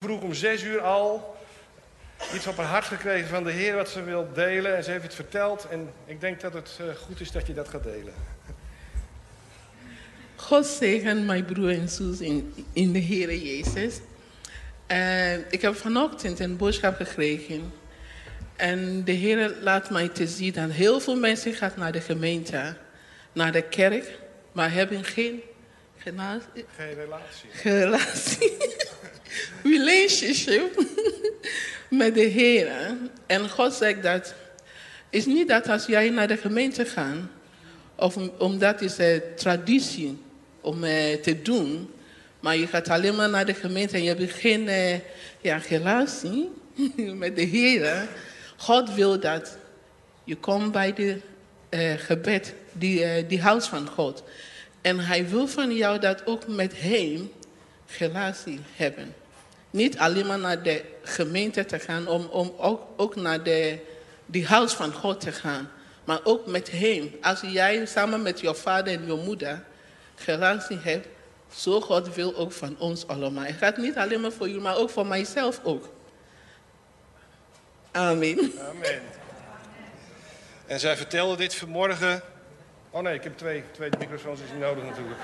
Vroeg om 6:00 al iets op haar hart gekregen van de Heer wat ze wil delen. En ze heeft het verteld. En ik denk dat het goed is dat je dat gaat delen. God zegen mijn broer en zus in de Heer Jezus. Ik heb vanochtend een boodschap gekregen. En de Heer laat mij te zien dat heel veel mensen gaan naar de gemeente, naar de kerk, maar hebben geen relatie. Relationship met de Heer. En God zegt dat, is niet dat als jij naar de gemeente gaat, of omdat het is een traditie om te doen, maar je gaat alleen maar naar de gemeente en je hebt geen relatie met de Heer. God wil dat je komt bij de gebed, die huis van God. En hij wil van jou dat ook met hem relatie hebben. Niet alleen maar naar de gemeente te gaan, om ook naar die huis van God te gaan. Maar ook met hem. Als jij samen met je vader en je moeder relatie hebt, zo God wil ook van ons allemaal. Het gaat niet alleen maar voor jullie, maar ook voor mijzelf ook. Amen. Amen. En zij vertelde dit vanmorgen. Oh nee, ik heb twee microfoons, is niet nodig natuurlijk.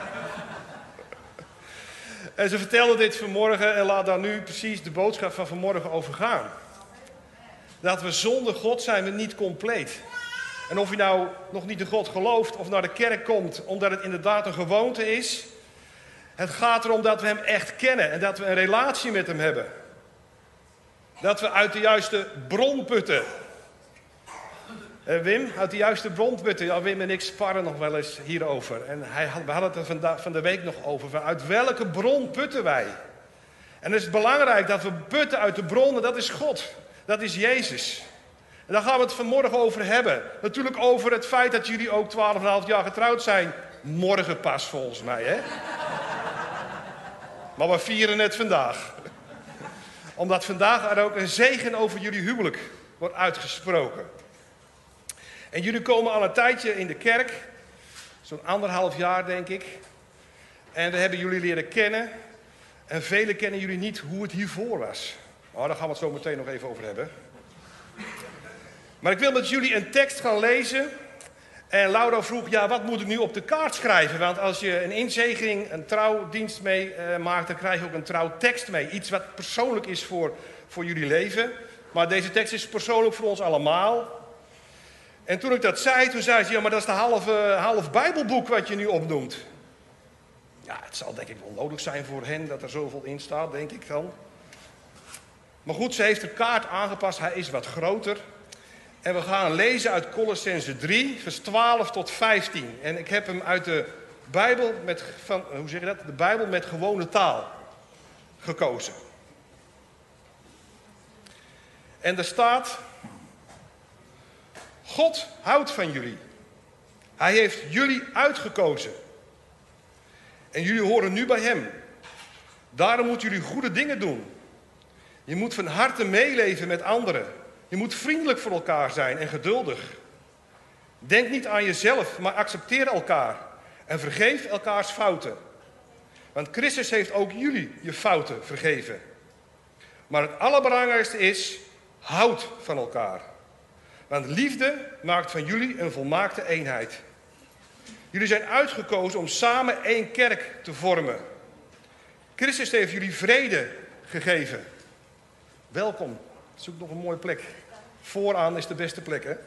En ze vertelde dit vanmorgen en laat daar nu precies de boodschap van vanmorgen over gaan. Dat we zonder God zijn we niet compleet. En of je nou nog niet in God gelooft of naar de kerk komt, omdat het inderdaad een gewoonte is. Het gaat erom dat we hem echt kennen en dat we een relatie met hem hebben. Dat we uit de juiste bron putten. Wim, uit de juiste bron putten. Ja, Wim en ik sparren nog wel eens hierover. En we hadden het er van de week nog over. Van uit welke bron putten wij? En het is belangrijk dat we putten uit de bron. En dat is God. Dat is Jezus. En daar gaan we het vanmorgen over hebben. Natuurlijk over het feit dat jullie ook 12,5 jaar getrouwd zijn. Morgen pas volgens mij, hè? Maar we vieren het vandaag. Omdat vandaag er ook een zegen over jullie huwelijk wordt uitgesproken. En jullie komen al een tijdje in de kerk. Zo'n 1,5 jaar denk ik. En we hebben jullie leren kennen. En velen kennen jullie niet hoe het hiervoor was. Nou, daar gaan we het zo meteen nog even over hebben. Maar ik wil met jullie een tekst gaan lezen. En Laura vroeg, ja, wat moet ik nu op de kaart schrijven? Want als je een inzegening, een trouwdienst mee maakt, dan krijg je ook een trouwtekst mee. Iets wat persoonlijk is voor jullie leven. Maar deze tekst is persoonlijk voor ons allemaal. En toen ik dat zei, toen zei ze, ja, maar dat is de half Bijbelboek wat je nu opnoemt. Ja, het zal denk ik wel nodig zijn voor hen dat er zoveel in staat, denk ik dan. Maar goed, ze heeft de kaart aangepast, hij is wat groter. En we gaan lezen uit Kolossenzen 3, vers 12 tot 15. En ik heb hem uit de Bijbel de Bijbel met gewone taal gekozen. En er staat: God houdt van jullie. Hij heeft jullie uitgekozen. En jullie horen nu bij hem. Daarom moeten jullie goede dingen doen. Je moet van harte meeleven met anderen. Je moet vriendelijk voor elkaar zijn en geduldig. Denk niet aan jezelf, maar accepteer elkaar. En vergeef elkaars fouten. Want Christus heeft ook jullie je fouten vergeven. Maar het allerbelangrijkste is, houd van elkaar. Want liefde maakt van jullie een volmaakte eenheid. Jullie zijn uitgekozen om samen één kerk te vormen. Christus heeft jullie vrede gegeven. Welkom. Zoek nog een mooie plek. Vooraan is de beste plek, hè?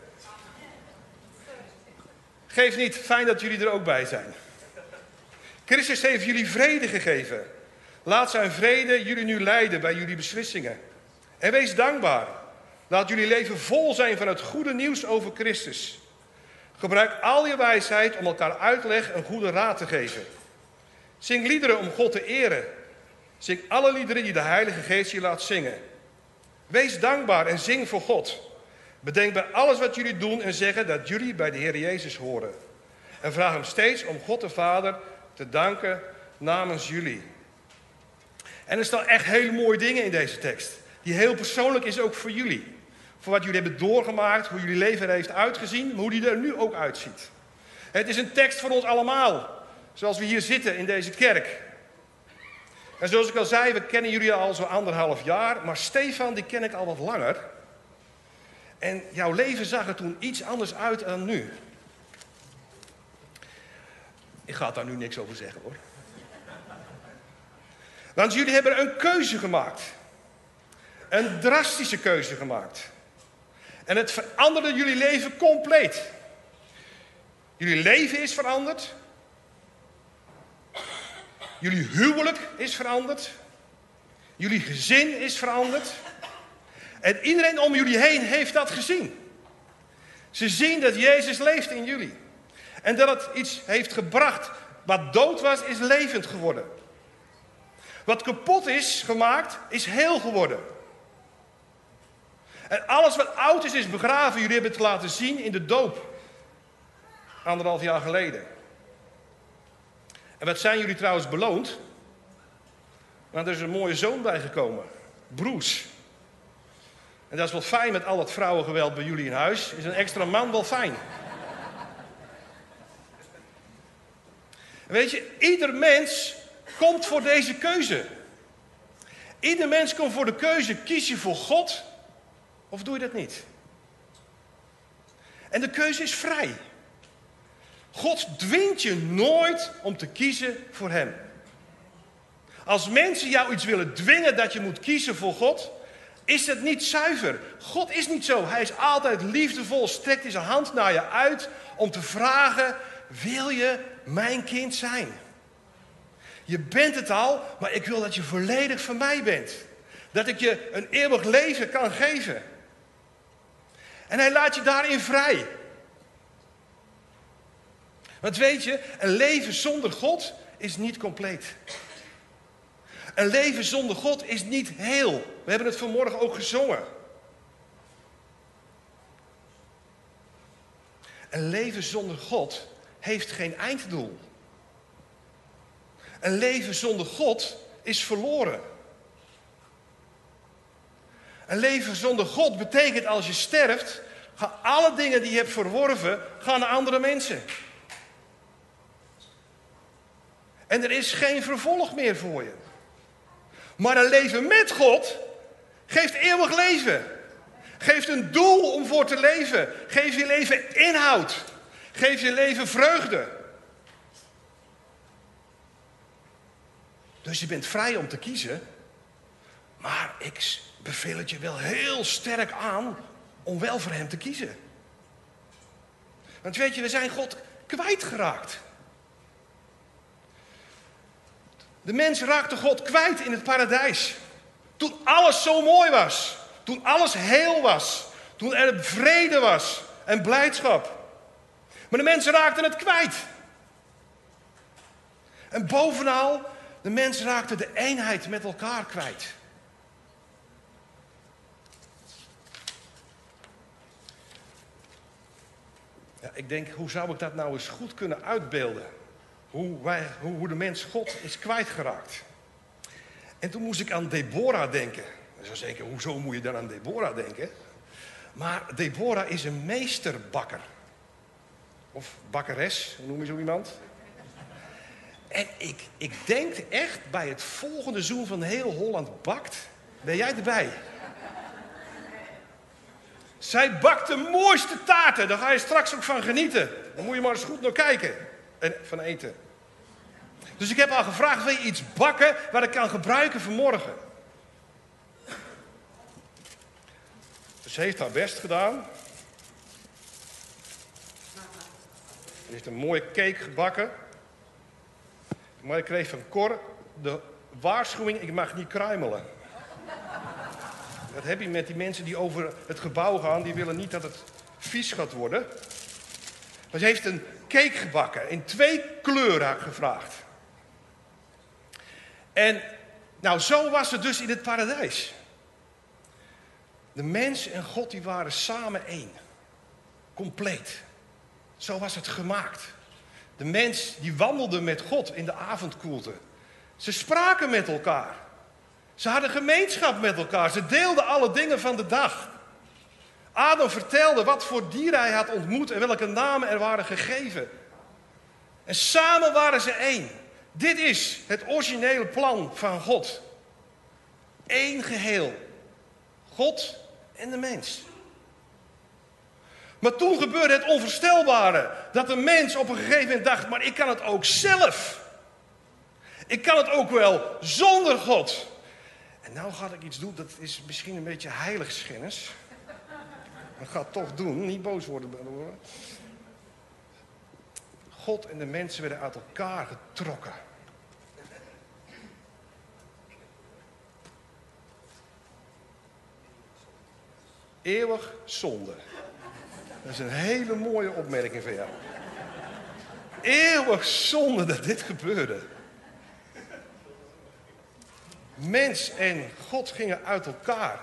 Geef niet, fijn dat jullie er ook bij zijn. Christus heeft jullie vrede gegeven. Laat zijn vrede jullie nu leiden bij jullie beslissingen. En wees dankbaar. Laat jullie leven vol zijn van het goede nieuws over Christus. Gebruik al je wijsheid om elkaar uitleg en goede raad te geven. Zing liederen om God te eren. Zing alle liederen die de Heilige Geest je laat zingen. Wees dankbaar en zing voor God. Bedenk bij alles wat jullie doen en zeggen dat jullie bij de Heer Jezus horen. En vraag hem steeds om God de Vader te danken namens jullie. En er staan echt hele mooie dingen in deze tekst. Die heel persoonlijk is ook voor jullie. Voor wat jullie hebben doorgemaakt, hoe jullie leven er heeft uitgezien, maar hoe die er nu ook uitziet. Het is een tekst voor ons allemaal. Zoals we hier zitten in deze kerk. En zoals ik al zei, we kennen jullie al zo 1,5 jaar. Maar Stefan, die ken ik al wat langer. En jouw leven zag er toen iets anders uit dan nu. Ik ga daar nu niks over zeggen, hoor. Want jullie hebben een keuze gemaakt. Een drastische keuze gemaakt. En het veranderde jullie leven compleet. Jullie leven is veranderd. Jullie huwelijk is veranderd. Jullie gezin is veranderd. En iedereen om jullie heen heeft dat gezien. Ze zien dat Jezus leeft in jullie. En dat het iets heeft gebracht. Wat dood was, is levend geworden. Wat kapot is gemaakt, is heel geworden. En alles wat oud is begraven. Jullie hebben het laten zien in de doop. 1,5 jaar geleden. En wat zijn jullie trouwens beloond? Want er is een mooie zoon bijgekomen. Bruce. En dat is wel fijn met al dat vrouwengeweld bij jullie in huis. Is een extra man wel fijn. Weet je, ieder mens komt voor deze keuze. Ieder mens komt voor de keuze, kies je voor God of doe je dat niet? En de keuze is vrij. God dwingt je nooit om te kiezen voor hem. Als mensen jou iets willen dwingen dat je moet kiezen voor God, is dat niet zuiver. God is niet zo. Hij is altijd liefdevol, strekt hij zijn hand naar je uit om te vragen, wil je mijn kind zijn? Je bent het al, maar ik wil dat je volledig van mij bent. Dat ik je een eeuwig leven kan geven. En hij laat je daarin vrij. Want weet je, een leven zonder God is niet compleet. Een leven zonder God is niet heel. We hebben het vanmorgen ook gezongen. Een leven zonder God heeft geen einddoel. Een leven zonder God is verloren. Een leven zonder God betekent als je sterft, gaan alle dingen die je hebt verworven, gaan naar andere mensen. En er is geen vervolg meer voor je. Maar een leven met God geeft eeuwig leven. Geeft een doel om voor te leven. Geeft je leven inhoud. Geeft je leven vreugde. Dus je bent vrij om te kiezen. Maar ik beveel het je wel heel sterk aan om wel voor hem te kiezen. Want weet je, we zijn God kwijtgeraakt. De mens raakte God kwijt in het paradijs. Toen alles zo mooi was. Toen alles heel was. Toen er vrede was en blijdschap. Maar de mensen raakten het kwijt. En bovenal, de mens raakte de eenheid met elkaar kwijt. Ja, ik denk, hoe zou ik dat nou eens goed kunnen uitbeelden? Hoe de mens God is kwijtgeraakt. En toen moest ik aan Deborah denken. Je zou zeker, hoezo moet je dan aan Deborah denken? Maar Deborah is een meesterbakker. Of bakkeres, hoe noem je zo iemand? En ik denk echt, bij het volgende seizoen van Heel Holland Bakt, ben jij erbij. Zij bakt de mooiste taarten, daar ga je straks ook van genieten. Dan moet je maar eens goed naar kijken en van eten. Dus ik heb haar gevraagd, wil je iets bakken wat ik kan gebruiken voor morgen? Dus ze heeft haar best gedaan. Ze heeft een mooie cake gebakken. Maar ik kreeg van Cor de waarschuwing, ik mag niet kruimelen. Dat heb je met die mensen die over het gebouw gaan, die willen niet dat het vies gaat worden. Maar ze heeft een cake gebakken, in 2 kleuren had ik gevraagd. En nou, zo was het dus in het paradijs. De mens en God die waren samen één. Compleet. Zo was het gemaakt. De mens die wandelde met God in de avondkoelte. Ze spraken met elkaar. Ze hadden gemeenschap met elkaar. Ze deelden alle dingen van de dag. Adam vertelde wat voor dieren hij had ontmoet en welke namen er waren gegeven. En samen waren ze één. Dit is het originele plan van God. Eén geheel. God en de mens. Maar toen gebeurde het onvoorstelbare. Dat de mens op een gegeven moment dacht, maar ik kan het ook zelf. Ik kan het ook wel zonder God. En nou ga ik iets doen, dat is misschien een beetje heiligschennis. Ik ga het toch doen, niet boos worden. God en de mensen werden uit elkaar getrokken. Eeuwig zonde. Dat is een hele mooie opmerking van jou. Eeuwig zonde dat dit gebeurde. Mens en God gingen uit elkaar.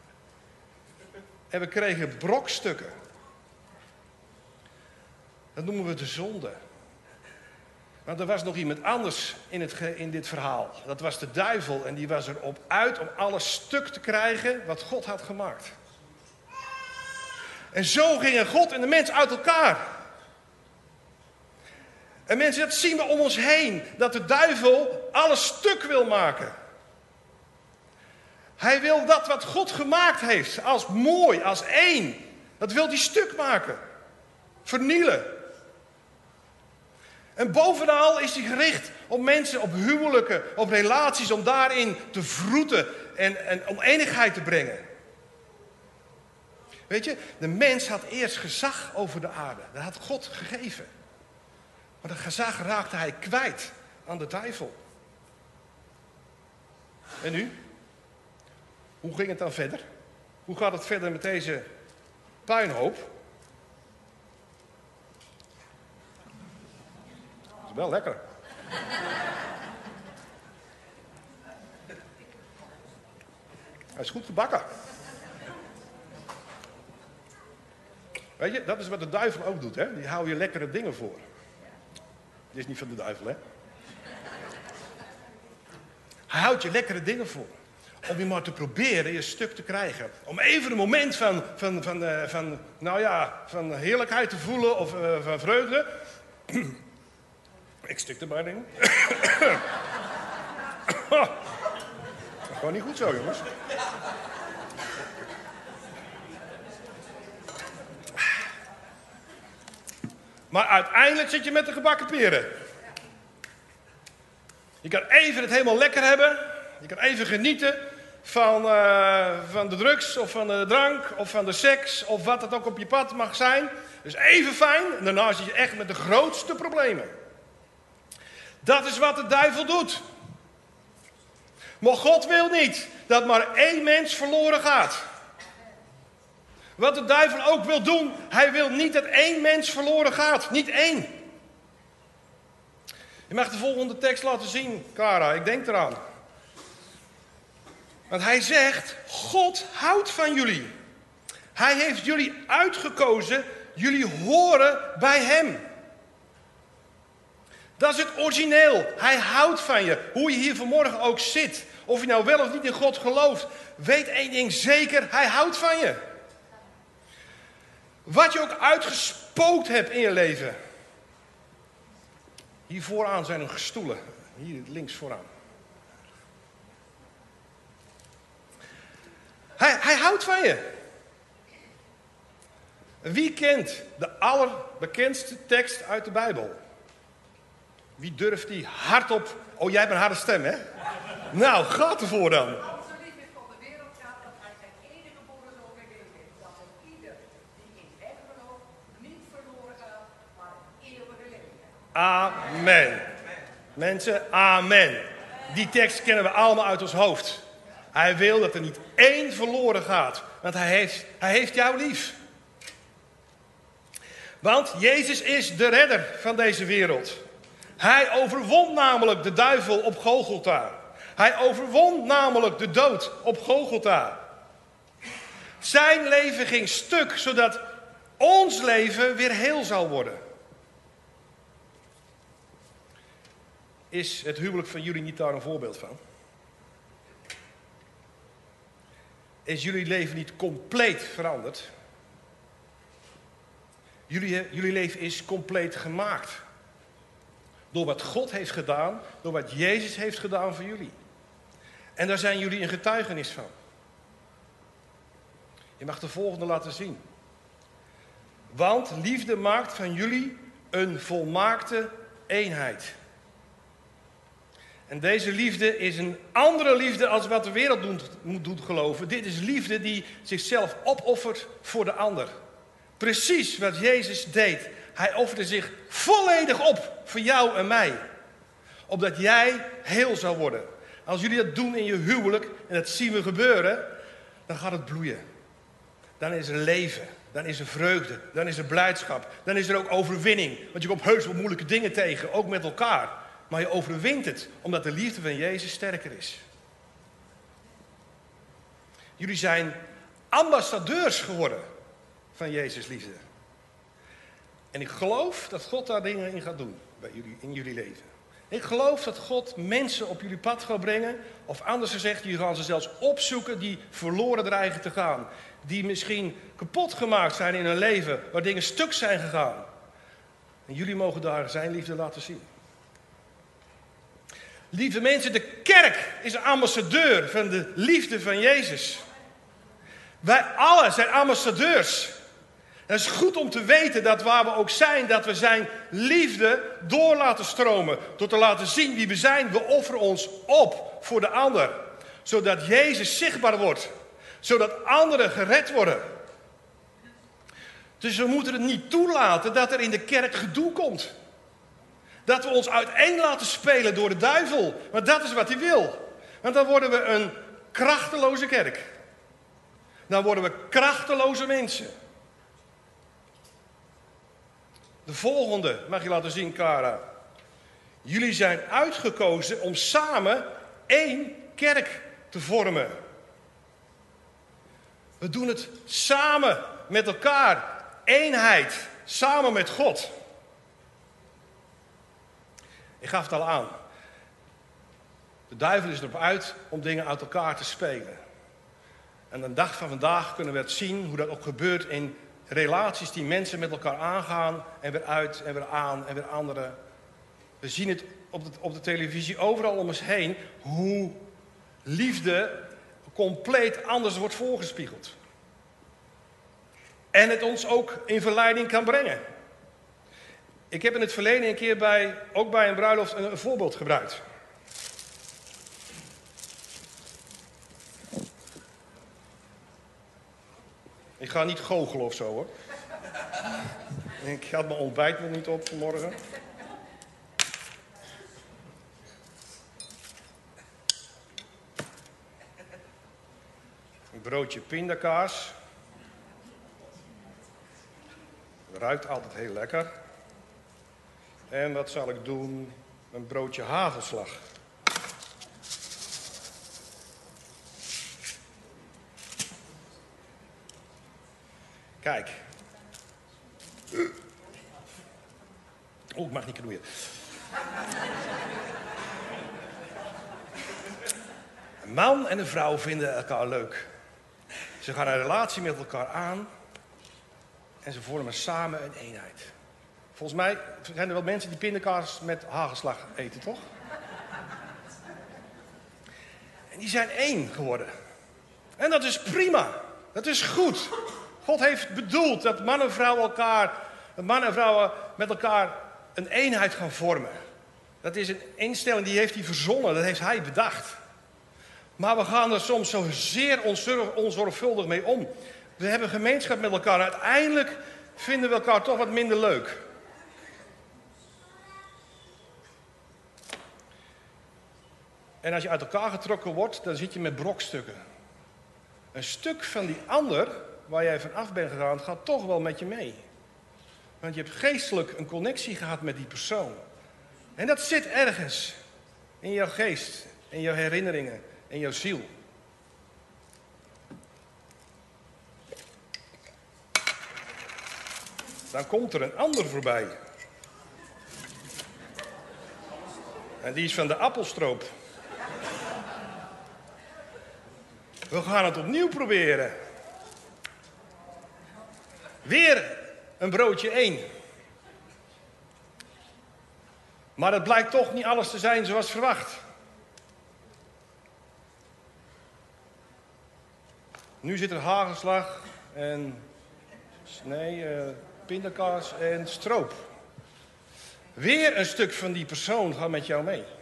En we kregen brokstukken. Dat noemen we de zonde. Maar er was nog iemand anders in dit verhaal. Dat was de duivel. En die was erop uit om alles stuk te krijgen wat God had gemaakt. En zo gingen God en de mens uit elkaar. En mensen, dat zien we om ons heen. Dat de duivel alles stuk wil maken. Hij wil dat wat God gemaakt heeft, als mooi, als één. Dat wil hij stuk maken. Vernielen. En bovenal is hij gericht op mensen, op huwelijken, op relaties, om daarin te vroeten en oneenigheid te brengen. Weet je, de mens had eerst gezag over de aarde. Dat had God gegeven. Maar dat gezag raakte hij kwijt aan de duivel. En nu? Hoe ging het dan verder? Hoe gaat het verder met deze puinhoop? Dat is wel lekker. Hij is goed gebakken. Weet je, dat is wat de duivel ook doet, hè? Die houdt je lekkere dingen voor. Dit is niet van de duivel, hè? Hij houdt je lekkere dingen voor. Om je maar te proberen je stuk te krijgen. Om even een moment van heerlijkheid te voelen of van vreugde. Ik stik erbij, denk ik. Gewoon niet goed zo, jongens. Maar uiteindelijk zit je met de gebakken peren. Je kan even het helemaal lekker hebben. Je kan even genieten van de drugs of van de drank of van de seks of wat het ook op je pad mag zijn. Dus even fijn en daarna zit je echt met de grootste problemen. Dat is wat de duivel doet. Maar God wil niet dat maar één mens verloren gaat. Wat de duivel ook wil doen, hij wil niet dat één mens verloren gaat. Niet één. Je mag de volgende tekst laten zien, Kara. Ik denk eraan. Want hij zegt, God houdt van jullie. Hij heeft jullie uitgekozen. Jullie horen bij hem. Dat is het origineel. Hij houdt van je. Hoe je hier vanmorgen ook zit. Of je nou wel of niet in God gelooft. Weet één ding zeker. Hij houdt van je. Wat je ook uitgespookt hebt in je leven. Hier vooraan zijn nog stoelen. Hier links vooraan. Hij houdt van je. Wie kent de allerbekendste tekst uit de Bijbel? Wie durft die hardop... Oh, jij hebt een harde stem, hè? Nou, gaat ervoor dan. Want zo lief is God de wereld gaat dat hij zijn enige geboren zoon gegeven heeft. Dat er ieder die in hem gelooft niet verloren gaat, maar een eeuwige leven. Amen. Mensen, amen. Die tekst kennen we allemaal uit ons hoofd. Hij wil dat er niet één verloren gaat. Want hij heeft jou lief. Want Jezus is de redder van deze wereld. Hij overwon namelijk de duivel op Golgotha. Hij overwon namelijk de dood op Golgotha. Zijn leven ging stuk, zodat ons leven weer heel zal worden. Is het huwelijk van jullie niet daar een voorbeeld van? Is jullie leven niet compleet veranderd? Jullie leven is compleet gemaakt. Door wat God heeft gedaan, door wat Jezus heeft gedaan voor jullie. En daar zijn jullie een getuigenis van. Je mag de volgende laten zien. Want liefde maakt van jullie een volmaakte eenheid. En deze liefde is een andere liefde als wat de wereld doet geloven. Dit is liefde die zichzelf opoffert voor de ander. Precies wat Jezus deed. Hij offerde zich volledig op voor jou en mij. Opdat jij heel zou worden. Als jullie dat doen in je huwelijk, en dat zien we gebeuren, dan gaat het bloeien. Dan is er leven, dan is er vreugde, dan is er blijdschap. Dan is er ook overwinning. Want je komt heus wel moeilijke dingen tegen, ook met elkaar. Maar je overwint het, omdat de liefde van Jezus sterker is. Jullie zijn ambassadeurs geworden van Jezus' liefde. En ik geloof dat God daar dingen in gaat doen bij jullie, in jullie leven. Ik geloof dat God mensen op jullie pad gaat brengen. Of anders gezegd, jullie gaan ze zelfs opzoeken die verloren dreigen te gaan. Die misschien kapot gemaakt zijn in hun leven, waar dingen stuk zijn gegaan. En jullie mogen daar zijn liefde laten zien. Lieve mensen, de kerk is een ambassadeur van de liefde van Jezus. Wij allen zijn ambassadeurs. En het is goed om te weten dat waar we ook zijn, dat we zijn liefde door laten stromen. Door te laten zien wie we zijn. We offeren ons op voor de ander. Zodat Jezus zichtbaar wordt. Zodat anderen gered worden. Dus we moeten het niet toelaten dat er in de kerk gedoe komt. Dat we ons uiteen laten spelen door de duivel. Want dat is wat hij wil. Want dan worden we een krachteloze kerk. Dan worden we krachteloze mensen. De volgende mag je laten zien, Kara. Jullie zijn uitgekozen om samen één kerk te vormen. We doen het samen met elkaar. Eenheid. Samen met God. Ik gaf het al aan. De duivel is erop uit om dingen uit elkaar te spelen. En de dag van vandaag kunnen we het zien hoe dat ook gebeurt in relaties die mensen met elkaar aangaan. En weer uit en weer aan en weer anderen. We zien het op de televisie overal om ons heen. Hoe liefde compleet anders wordt voorgespiegeld. En het ons ook in verleiding kan brengen. Ik heb in het verleden een keer ook bij een bruiloft een voorbeeld gebruikt. Ik ga niet goochelen of zo hoor. Ik had mijn ontbijt nog niet op vanmorgen. Een broodje pindakaas. Ruikt altijd heel lekker. En wat zal ik doen? Een broodje hagelslag. Kijk. Oh, ik mag niet knoeien. Een man en een vrouw vinden elkaar leuk. Ze gaan een relatie met elkaar aan. En ze vormen samen een eenheid. Volgens mij zijn er wel mensen die pindakaas met hagelslag eten, toch? En die zijn één geworden. En dat is prima. Dat is goed. God heeft bedoeld dat mannen en vrouwen met elkaar een eenheid gaan vormen. Dat is een instelling die heeft hij verzonnen, dat heeft hij bedacht. Maar we gaan er soms zo zeer onzorgvuldig mee om. We hebben gemeenschap met elkaar. Uiteindelijk vinden we elkaar toch wat minder leuk. En als je uit elkaar getrokken wordt, dan zit je met brokstukken. Een stuk van die ander, waar jij van af bent gegaan, gaat toch wel met je mee. Want je hebt geestelijk een connectie gehad met die persoon. En dat zit ergens. In jouw geest, in jouw herinneringen, in jouw ziel. Dan komt er een ander voorbij. En die is van de appelstroop. We gaan het opnieuw proberen. Weer een broodje 1. Maar het blijkt toch niet alles te zijn zoals verwacht. Nu zit er hagelslag en pindakaas en stroop. Weer een stuk van die persoon gaat met jou mee.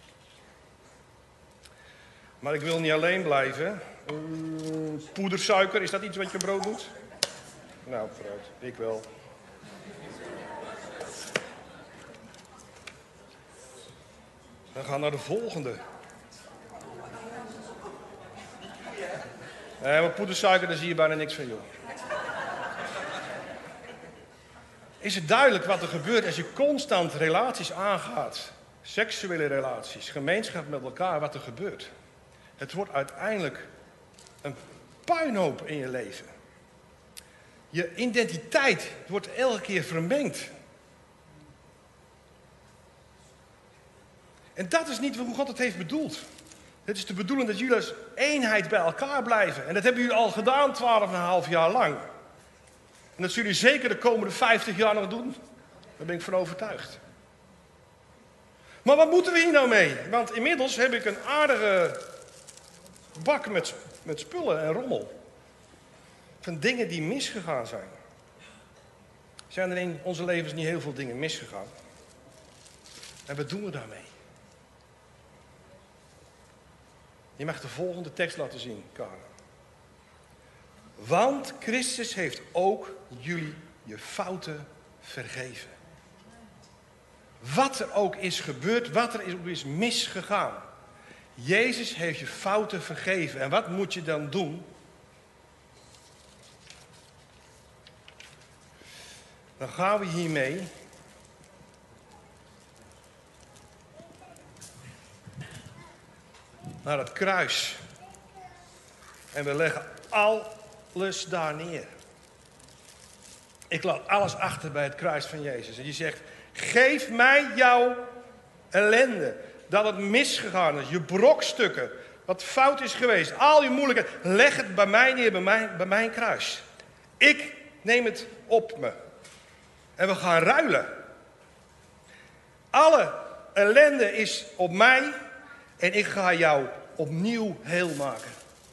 Maar ik wil niet alleen blijven. Poedersuiker, is dat iets wat je brood doet? Nou, vooruit. Ik wel. We gaan naar de volgende. Nee, maar poedersuiker, daar zie je bijna niks van, joh. Is het duidelijk wat er gebeurt als je constant relaties aangaat? Seksuele relaties, gemeenschap met elkaar, wat er gebeurt. Het wordt uiteindelijk een puinhoop in je leven. Je identiteit wordt elke keer vermengd. En dat is niet hoe God het heeft bedoeld. Het is de bedoeling dat jullie als eenheid bij elkaar blijven. En dat hebben jullie al gedaan 12,5 jaar lang. En dat zullen jullie zeker de komende 50 jaar nog doen. Daar ben ik van overtuigd. Maar wat moeten we hier nou mee? Want inmiddels heb ik een aardige bak met spullen en rommel. Van dingen die misgegaan zijn. Zijn er in onze levens niet heel veel dingen misgegaan? En wat doen we daarmee? Je mag de volgende tekst laten zien, Karen. Want Christus heeft ook jullie je fouten vergeven. Wat er ook is gebeurd, wat er ook is misgegaan. Jezus heeft je fouten vergeven. En wat moet je dan doen? Dan gaan we hiermee naar het kruis. En we leggen alles daar neer. Ik laat alles achter bij het kruis van Jezus. En je zegt, geef mij jouw ellende. Dat het misgegaan is. Je brokstukken. Wat fout is geweest. Al je moeilijkheden. Leg het bij mij neer. Bij mijn kruis. Ik neem het op me. En we gaan ruilen. Alle ellende is op mij. En ik ga jou opnieuw heel maken.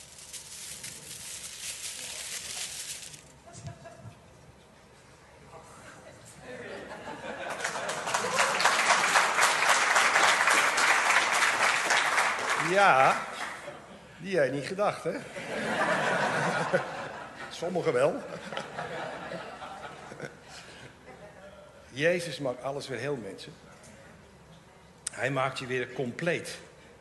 Ja, die had je niet gedacht, hè? Sommigen wel. Jezus maakt alles weer heel, mensen. Hij maakt je weer compleet.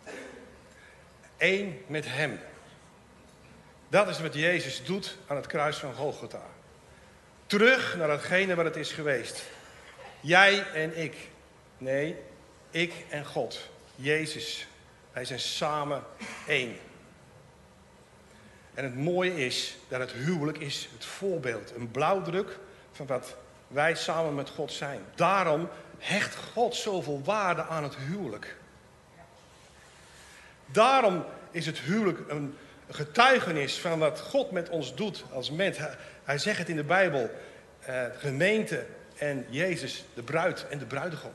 Eén met hem. Dat is wat Jezus doet aan het kruis van Golgotha. Terug naar datgene wat het is geweest. Jij en ik. Nee, ik en God. Jezus. Wij zijn samen één. En het mooie is dat het huwelijk is het voorbeeld. Een blauwdruk van wat wij samen met God zijn. Daarom hecht God zoveel waarde aan het huwelijk. Daarom is het huwelijk een getuigenis van wat God met ons doet als mens. Hij zegt het in de Bijbel. Gemeente en Jezus, de bruid en de bruidegom.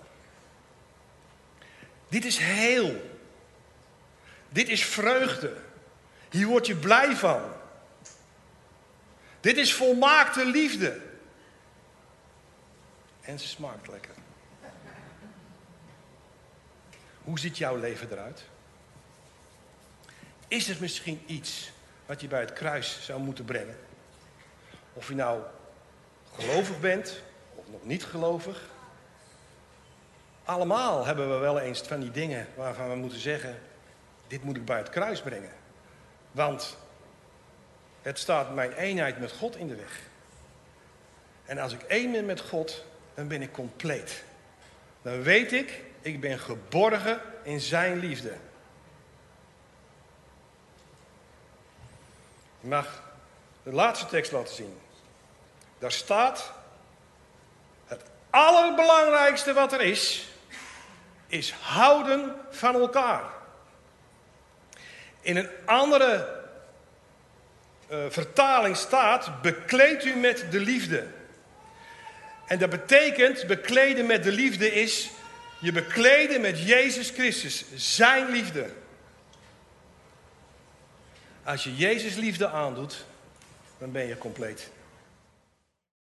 Dit is heel. Dit is vreugde. Hier word je blij van. Dit is volmaakte liefde. En ze smaakt lekker. Hoe ziet jouw leven eruit? Is er misschien iets wat je bij het kruis zou moeten brengen? Of je nou gelovig bent of nog niet gelovig. Allemaal hebben we wel eens van die dingen waarvan we moeten zeggen, dit moet ik bij het kruis brengen. Want het staat mijn eenheid met God in de weg. En als ik één ben met God, dan ben ik compleet. Dan weet ik ben geborgen in zijn liefde. Ik mag de laatste tekst laten zien. Daar staat, het allerbelangrijkste wat er is houden van elkaar. In een andere vertaling staat, bekleed u met de liefde. En dat betekent, bekleden met de liefde is, Je bekleden met Jezus Christus, zijn liefde. Als je Jezus liefde aandoet, dan ben je compleet.